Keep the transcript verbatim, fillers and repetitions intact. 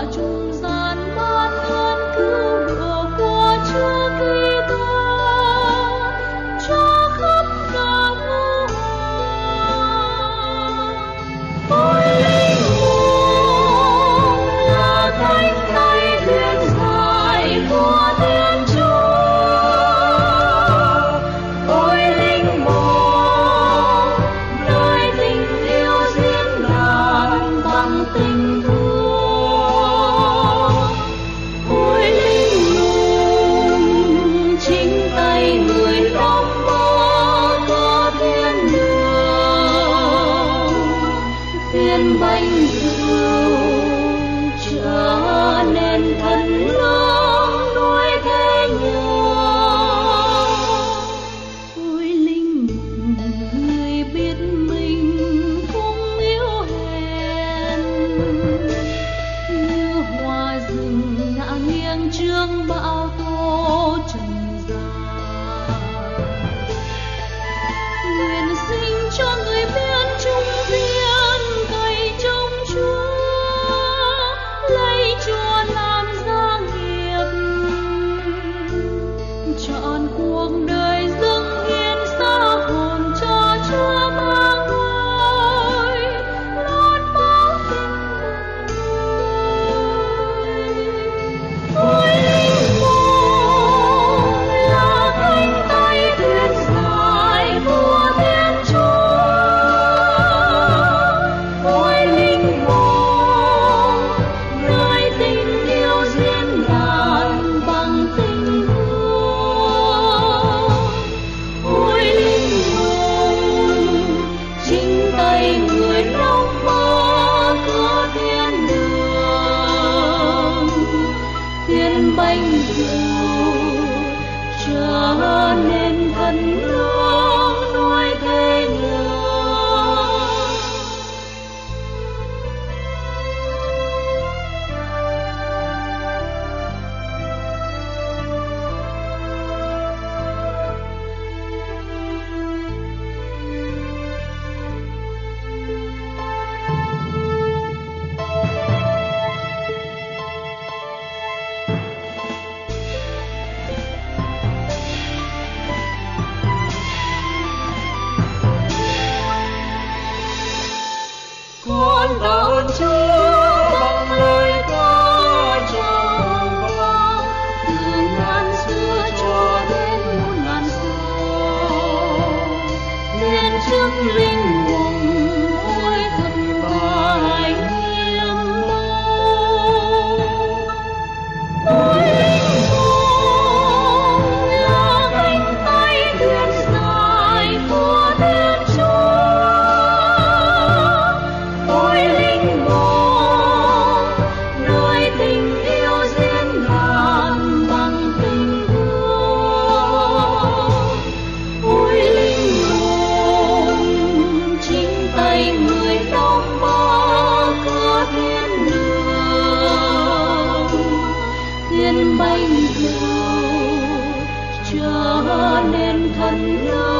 trung gian ban ơn cứu độ của Chúa Kitô cho khắp cả muôn ôi linh hồn là cánh tay thuyền dài của Thiên Chúa. Ôi linh hồn nơi tình yêu diễn đàn bằng tình thương. Ôi linh hồn chính tay người đóng bó có thiên đường phiên bánh rượu trở nên thần lương nuôi thế nhờ. Ôi linh người biết mình không yếu hèn như hoa rừng ngã nghiêng trước bão tố trần gian. Nguyện sinh cho người biết trung duyên cậy trông Chúa lấy Chúa làm gia nghiệp chọn cuộc đời dâng hiến xã hồn cho Chúa mang ơi lót bao tình người. Ôi linh hồn là cánh tay thuyền dài của Thiên Chúa. Ôi linh hồn nơi tình yêu diễn đàn bằng tình thương. Ôi linh hồn chính tay người đóng bó cửa thiên đường phiên bánh rượu trở nên thần lương nuôi thế nhờ. Con tạ ơn Chúa bằng lời ca trầu vang từ ngàn xưa cho đến muôn ngàn sau. Liên chức linh hồn ôi thật bài nghiêm mâu. Ôi linh hồn là cánh tay thuyền dài của Thiên Chúa. Ôi linh hồn nơi tình yêu diễn đàn bằng tình thương. Ôi linh hồn chính tay người đóng bó cửa thiên đường phiên bánh rượu trở nên thần lương